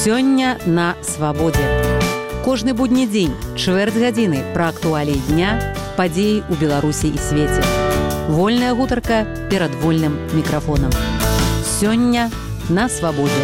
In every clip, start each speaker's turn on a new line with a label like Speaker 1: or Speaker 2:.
Speaker 1: Сёння на свабодзе. Кожны будні дзень, чвэрць гадзіны пра актуаліі дня, падзеі ў Беларусі і свеце. Вольная гутарка перад вольным мікрафонам. Сёння на свабодзе.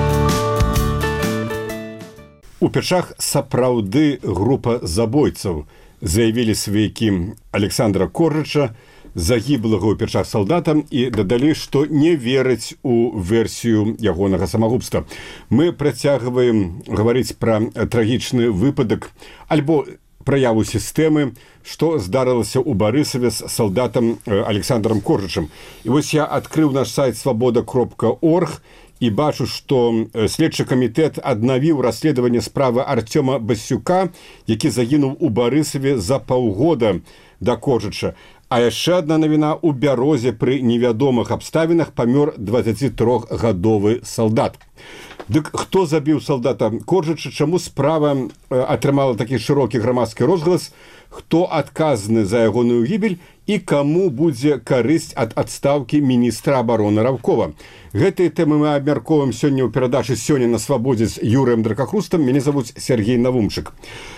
Speaker 2: У Пячах сапраўды група забойцаў, заявілі сваякі Александра Коржыча, загіблага ў Пячах салдата, і дадалі, што не вераць у версію ягонага самагубства. Мы працягваем гаварыць пра трагічны выпадак альбо праяву сістэмы, што здарылася ў Барысаве з салдатам Александром Коржычам. І вось я адкрыў наш сайт свабода.орг і бачу, што следчы камітэт аднавіў расследаванне справы Артёма Басюка, які загінуў у Барысаве за паўгода да Коржыча. А яшчэ адна навіна: у Бярозе пры невядомых абставінах памёр 23-гадовы салдат. Дык хто забіў салдата Коржыча, чаму справа атрымала такі шырокі грамадскі розгалас, хто адказны за ягоную гібель і каму будзе карысць ад адстаўкі міністра абароны Раўкова. Гэтыя тэмы мы абмяркоўваем сёння ў перадачы «Сёння на свабодзе» з Юрыем Дракахрустам. Мяне завуць Сергей Навумчык.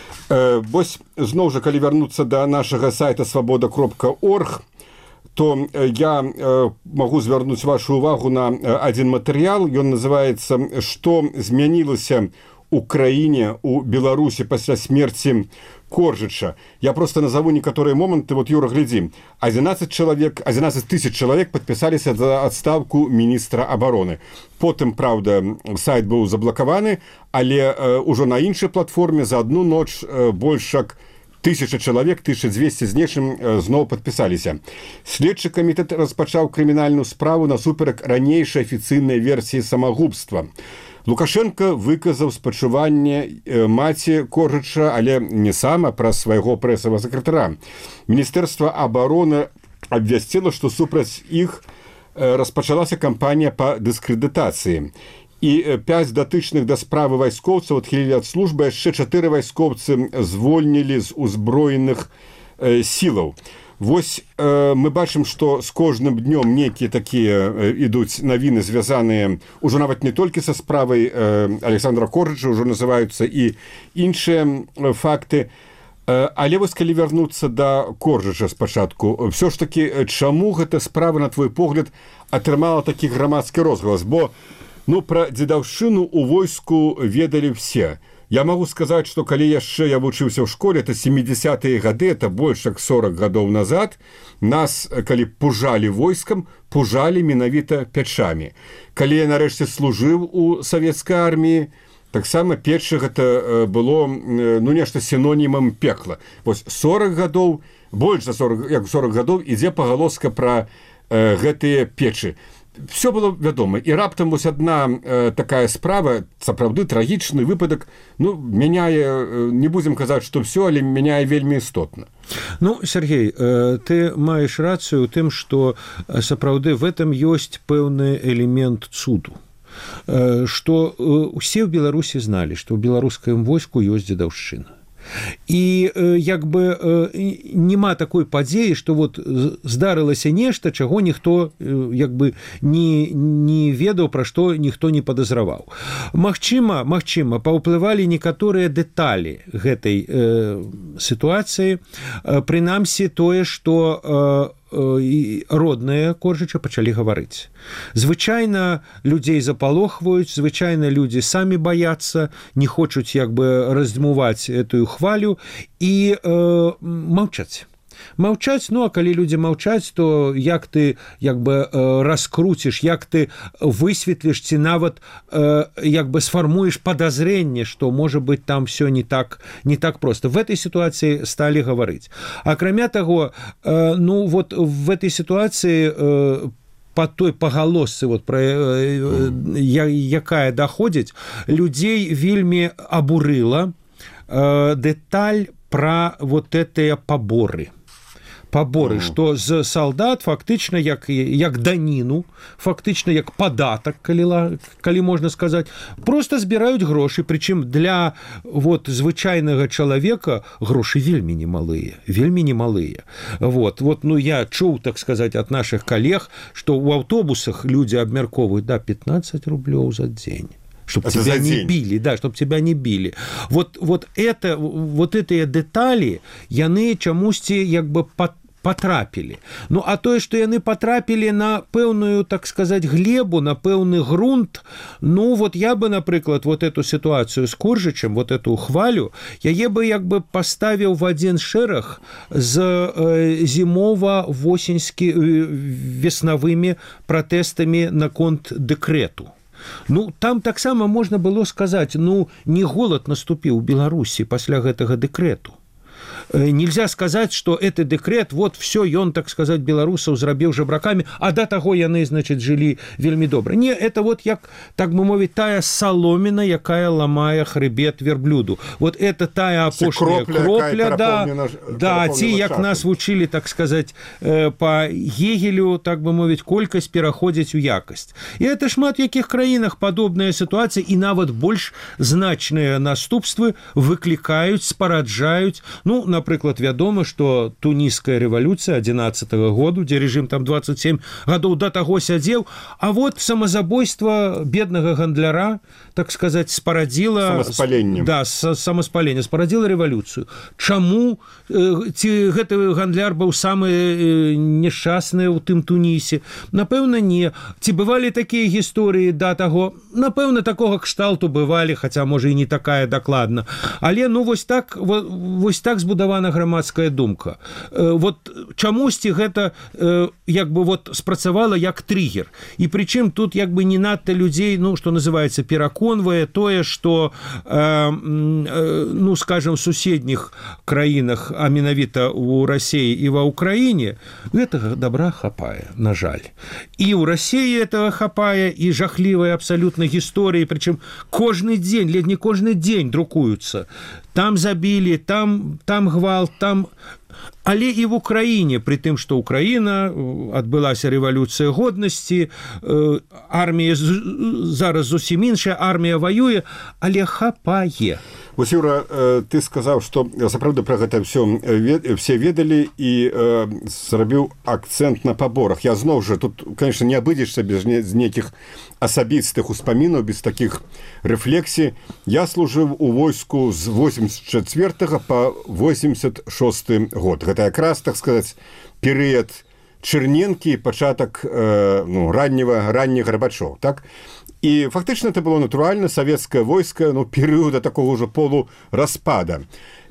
Speaker 2: Вось зноў жа, калі вярнуцца да нашага сайта свабода.орг, то я магу звярнуць вашу увагу на адзін матэрыял. Ён называецца «Што змянілася ў краіне, у Беларусі пасля смерці Коржыча». Я просто назову некаторыя моманты. Вот, Юра, глядзі. 11 тысяч чалавек падпісаліся за адстаўку міністра абароны. Потым, праўда, сайт быў заблакаваны, але ўжо на іншай платформе за адну ноч больш як 1000 чалавек, 1200 з нечым зноў падпісаліся. Следчы камітэт распачаў крымінальную справу насуперак ранейшай афіцыйнай версіі самагубства. Лукашенко выказаў спачуванне маці Коржыча, але не сам, а праз свайго прэсавага сакратара. Міністэрства абароны абвясціла, што супраць іх распачалася кампанія па дыскрэдытацыі. І 5 датычных да справы вайскоўцаў адхілілі ад службы, яшчэ 4 вайскоўцы звольнілі з узброеных сілаў. Вось мы бачым, што з кожным днём некія такія ідуць навіны, звязаныя ўжо нават не толькі са справай Александра Коржыча, ўжо называюцца і іншыя факты. Але вось калі вярнуцца да Коржыча спачатку, ўсё ж такі, чаму гэта справа, на твой погляд, атрымала такі грамадскі розгалас? Бо пра дзедаўшчыну ў войску ведалі все. Я магу сказаць, што калі яшчэ я вучыўся ў школе, это 70-е гады, это больш як 40 гадоў назад, нас, калі пужалі войскам, пужалі менавіта пячамі. Калі я нарэшце служыў у савецкай арміі, таксама печы гэта было нешта сінонімам пекла. Вось 40 гадоў, больш за 40 гадоў ідзе пагалоска пра гэтыя печы. Все было вядома. І раптам вось адна такая справа, сапраўды трагічны выпадак, мяняе, не будзем казаць, што все, але мяняе вельмі істотна.
Speaker 3: Сергей, ты маеш рацыю ў тым, што сапраўды в этом ёсць пэўны элемент цуду. Што усе ў Беларусі зналі, што ў беларускім войску ёсць дзедаўшчына. І няма такой падзеі, што вот здарылася нешта, чаго ніхто не ведаў, пра што ніхто не падазраваў. Магчыма, паўплывалі некаторыя дэталі гэтай сітуацыі. Прынамсі тое, што родныя Коржыча пачалі гаварыць. Звычайна людзей запалохваюць, звычайна людзі самі баяцца, не хочуць раздзьмуваць этую хвалю і маўчаць. А калі людзі маўчаць, то як ты раскруціш, як ты высветліш, ці нават сфармуеш падазрэнне, што можа быць там все не так проста. В этой ситуации сталі гаварыць. Акрамя таго, в этой ситуации по той пагалосцы, якая даходзіць, людзей вельмі абурыла дэталь пра гэтыя паборы, што з салдат фактычна як даніну, фактычна як падатак, калі можна сказаць, просто збіраюць грошы, прычым для звычайнага чалавека грошы вельмі немалыя. Я чуў, так сказаць, ад нашых калег, што ў аўтобусах людзі абмяркоўваюць 15 рублёў за дзень. чтобы тебя не били, да, чтобы тебя не били. Вот этыя дэталі яны чамусьці як бы потрапілі. Ну, а тое, што яны потрапілі на пэўную, так сказать, глебу, на пэўны грунт, ну, вот я бы, напрыклад, вот эту ситуацию с Коржычем, вот эту хвалю, яе бы як бы поставіў в один шэраг з зімова-восеньскі-веснавымі пратэстамі наконт дэкрэту. Ну, там таксама можна было сказаць, ну, не голад наступіў у Беларусі пасля гэтага дэкрэту. Нельзя сказать, что этот декрет, вот все, ён, так сказать, беларусаў зрабіў жабракамі, а до того яны, значит, жылі вельмі добра. Не, это вот, як, так бы мовіць, тая соломина, якая ламае хребет верблюду. Вот это тая апошняя кропля, да, ці, як нас вучылі, так сказать, по Гегелю, так бы мовіць, колькасць пераходзіць у якасць. І это шмат якіх краінах падобная сітуацыя, і нават больш значныя наступствы выклікаюць, спараджаюць. Ну, напрыклад, вядома, што туніская рэвалюцыя 11-го году, дзе рэжым там 27 гадоў да таго сядзеў, а вот самазабойства беднага гандляра, так сказать, спарадзіла...
Speaker 2: Самаспаленне.
Speaker 3: Да, самаспаленне, спарадзіла рэвалюцыю. Чаму? Ці гэты гандляр быў самы нешчасны ў тым Тунісе? Напэўна, не. Ці бывалі такія гісторыі да таго? Напэўна, такога кшталту бывалі, хаця, можа, і не такая дакладна. Але, ну, вось так збудавана грамадская думка. Вот чамусьці гэта як бы вот спрацавала як триггер. І прычым тут як бы не надта людзей, ну, што называецца, пераконвае тое, што, ну, скажем, в суседніх краінах, а менавіта ў Расіі і ва Ўкраіне, гэтага добра хапае, на жаль. І ў Расіі этого хапае, і жахлівыя абсалютна гісторыі, прычым кожны дзень, ледь не кожны дзень друкуюцца. Там забілі, там гвалт, там... Але і в Украіне, пры тым, што Украіна, адбылася рэвалюцыя годнасці, армія зараз зусім іншая, армія ваюе, але хапае.
Speaker 2: Вось, Юра, ты сказаў, што сапраўды пра гэта все ведалі і зрабіў акцэнт на паборах. Я зноў жа, тут, конечно, не абыдзешся без нейкіх асабістых успамінаў, без такіх рэфлексій. Я служыў у войску з 84 по 86 год. Гэта якраз, так сказаць, перыяд Чэрненкі, пачатак ранняга Гарбачова, так? І фактычна это было натуральна савецкае войска, ну, перыяда такого ўжо полураспада.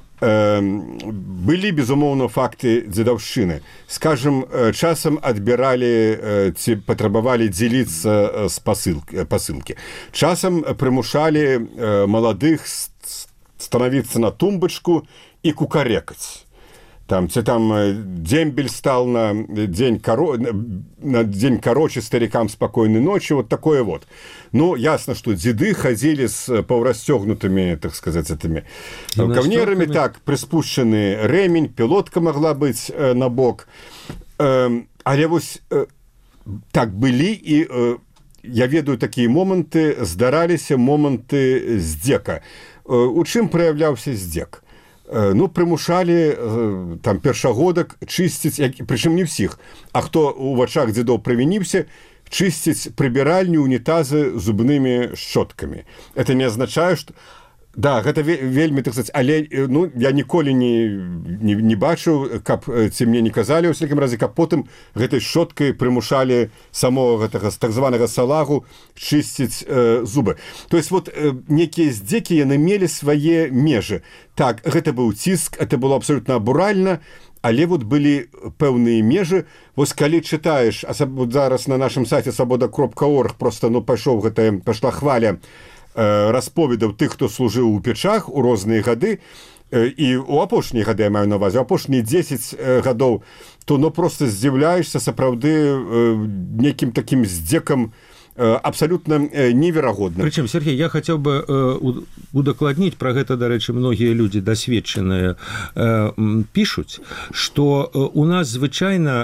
Speaker 2: Былі, безумоўна, факты дзедаўшчыны. Скажем, часам адбіралі ці патрабавалі дзеліцца з пасылкі. Часам прымушалі маладых становіцца на тумбачку і кукарекаць. Ці там дембель стал на день короче, старикам спокойной ночи, вот такое вот. Ну, ясно, что деды ходили с паўрасцёгнутыми, так сказать, этими кавнерами, так, приспущенный ремень, пилотка могла быть на бок. Але вось так былі, і я ведаю такія моманты, здараліся моманты здзека. У чым праяўляўся здзек? Ну, прымушалі там першагодак чысціць, прычым не ўсіх, а хто ў вачах дзедоў правініўся, чысціць прыбіральню, унітазы зубнымі шчоткамі. Это не азначае, што... Да, гэта вельмі, так сказаць, але ну, я ніколі не бачыў, каб ці мне не казалі, у всякім разе, каб потым гэтай шчоткай прымушалі самого гэтага так званага салагу чысціць зубы. То есть вот некія здзекі, яны мелі свае межы. Так, гэта быў ціск, это было абсолютна абуральна, але вот былі пэўныя межы. Вось калі чытаеш, зараз на нашым сайце свабода.орг просто, ну, пайшла хваля расповедаў тых, хто служыў у печах у розныя гады, і у апошнія гады, я маю на ўвазе, апошнія 10 гадоў, то ну просто здзіўляешся сапраўды некім такім здзекам абсолютно неверагодным.
Speaker 3: Причем, Сергей, я хотел бы удакладніць, про гэта, дарэчы, многія людзі дасведчаныя пишуць, што у нас звычайна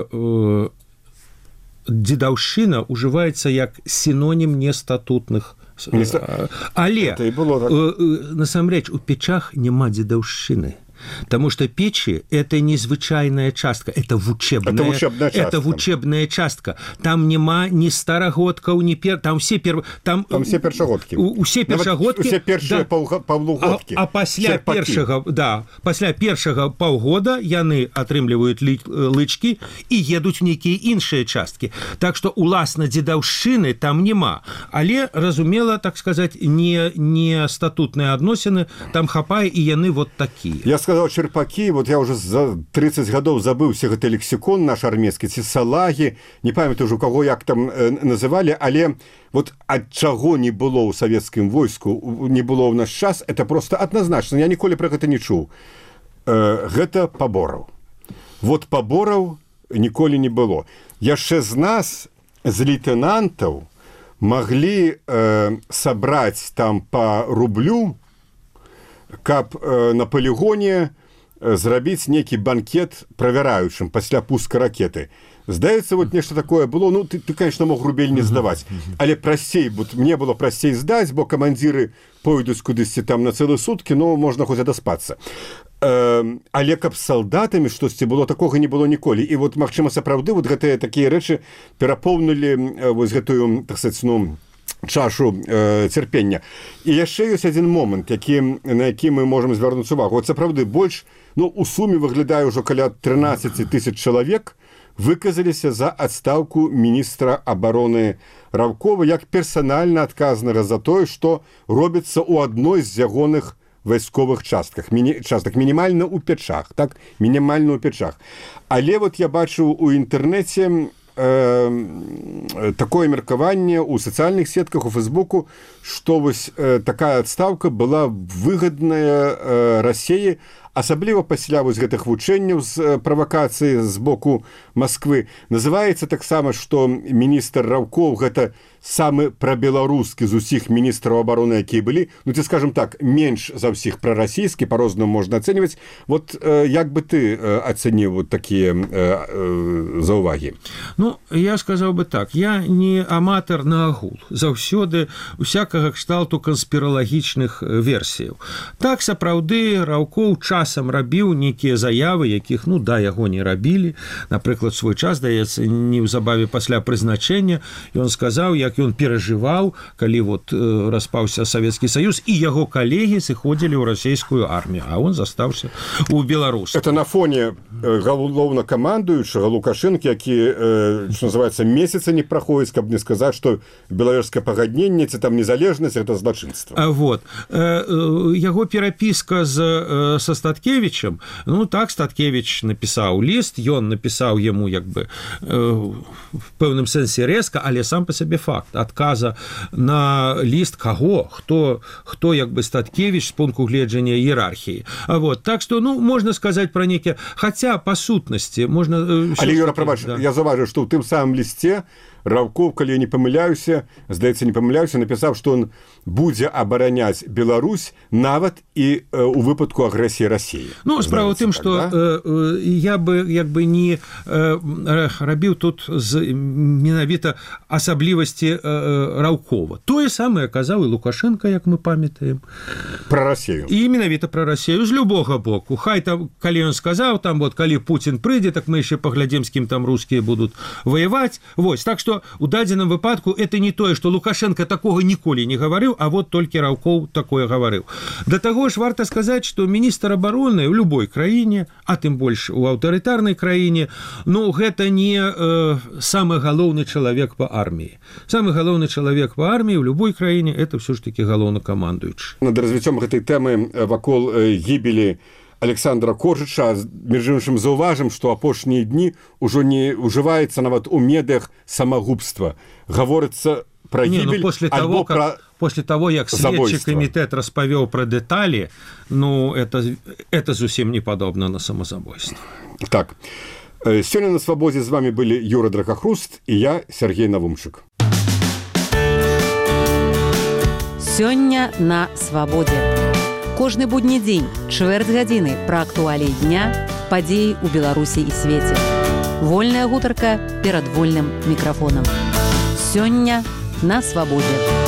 Speaker 3: дзедаўшчына ўжываецца як сінонім нестатутных. Але насамрэч у печах няма дзедаўшчыны. Потому что печи – это незвычайная частка, это вучебная частка. Там нема ни старогодкаў, ни там все
Speaker 2: першагодкі.
Speaker 3: Усе першагодкі.
Speaker 2: Усе першыя паўгодкі.
Speaker 3: А пасля першага паўгода яны атрымліваюць лычкі і едуць в нейкія іншыя часткі. Так што, уласна, дзедаўшчыны там нема. Але, разумела, так сказаць, не статутныя адносіны, там хапае, і яны вот такія.
Speaker 2: Я сказаў черпакі, вот я уже за 30 гадоў забыўся гэты лексікон наш армейскі, ці салагі, не памятаю ўжо каго як там называлі, але вот ад чаго не было ў савецкім войску, не было ў наш час, это просто адназначна, я ніколі пра гэта не чуў. Гэта пабораў. Вот пабораў ніколі не было. Яшчэ з нас, з лейтенантаў, маглі сабраць там па рублю, каб на полігоне зрабіць нейкі банкет правяраючым пасля пуска ракеты. Здаецца, вот нешта такое было, ну, ты конечно, мог рубель не здаваць, але прасцей, мне было прасцей здаць, бо камандзіры пойдуць кудысьці там на цэлыя суткі, но можна хоць адаспацца. Але каб з салдатамі штосьці было, такога не было ніколі. І вот, магчыма, сапраўды, вот гэтыя такія рэчы перапоўнілі вось гэтую, так сказаць, ну, чашу цярпення. І яшчэ ёсць адзін момант, на які мы можам звярнуць увагу. Вот сапраўды больш, ну, у суме выглядае ўжо каля 13 000 чалавек выказаліся за адстаўку міністра абароны Раўкова як персанальна адказнага за тое, што робіцца ў адной з ягоных вайсковых частках, мінімальна ў печах, так, мінімальна ў печах. Але вот я бачыў у інтэрнэце такое меркаванне ў сацыяльных сетках, у Фейсбуку, што вось такая адстаўка была выгадная Расіі, асабліва пасля вось гэтых вучэнняў з правакацыі з боку Масквы. Называецца таксама, што міністр Раўкоў гэта самы прабеларускі з усіх міністраў абароны, якія былі, ну, ці, скажем так, менш за ўсіх прарасійскі, па-рознаму можна ацэньваць. Вот як бы ты ацэніў вот такія заўвагі?
Speaker 3: Ну, я сказаў бы так, я не аматар на агул, заўсёды усякага кшталту канспіралагічных версіяў. Так, сапраўды, Раўкоў часам рабіў нейкія заявы, якіх, ну, да, яго не рабілі. Напрыклад, свой час, даецца, неўзабаве пасля прызначэння, ён сказаў, як ён перажываў, калі вот распаўся Савецкі Саюз, і яго калегі сыходзілі ў расійскую армію, а он застаўся ў Беларусі.
Speaker 2: Это на фоне галоўнакамандуючага Лукашэнкі, які, што называецца, месяца не праходзіць, каб не сказаць, што беларускае пагадненне ці там незалежнасць – гэта злачынства.
Speaker 3: Вот. Яго перапіска са Статкевічам, ну так, Статкевіч напісаў ліст, ён напісаў яму як бы в пэўным сэнсе рэзка, але сам па сабе факт адказа на ліст каго, хто як бы Статкевіч з пункту гледжання іерархіі. Вот. Так што, ну, можна сказаць пра нейкія, хаця па сутнасці можна...
Speaker 2: Але, Юра, прабач, да. Я заўважыў, што ў тым самым лісце Раўкоў, калі я не памыляюся, здаецца, не памыляюся, напісаў, што он будзе абараняць Беларусь нават і у выпадку агрэсіі Расіі.
Speaker 3: Ну, справа ў тым, што я бы як бы не рабіў тут менавіта асаблівасці Раўкова. Тое самае казаў і Лукашенко, як мы памятаем.
Speaker 2: Пра Расію.
Speaker 3: І менавіта пра Расію з любога боку. Хай там, калі ён сказаў, там, вот, калі Путін прыйдзе, так мы яшчэ паглядзім, з кім там рускія будуць ваяваць. Вось, так што у дадзеным выпадку это не тое, што Лукашенко такога ніколі не гаварыў, а вот толькі Раўкоў такое гаварыў. Да таго ж варта сказаць, што міністр абароны ў любой краіне, а тым больш у аўтарытарнай краіне, ну, гэта не самы галоўны чалавек па арміі. Самы галоўны чалавек па арміі ў любой краіне – это ўсё ж такі галоўнакамандуючы.
Speaker 2: Над развіццём гэтай тэмы вакол гібелі Александра Коржыча, між іншым, заўважым, што апошнія дні ўжо не ўжываецца нават у медыях самагубства. Гаворыцца пра гібель альбо пра
Speaker 3: После того, як следчий комитет распавёў пра дэталі, ну, это зусім не падобна на самазабойство.
Speaker 2: Так. Сёння на Свабодзе з вами былі Юра Дракахруст і я, Сергей Навумчык.
Speaker 1: Сёння на Свабодзе. Кожны будні дзень, чвэрць гадзіны пра актуаліі дня, падзеі ў Беларусі і свеце. Вольная гутарка перад вольным мікрафонам. Сёння на Свабодзе.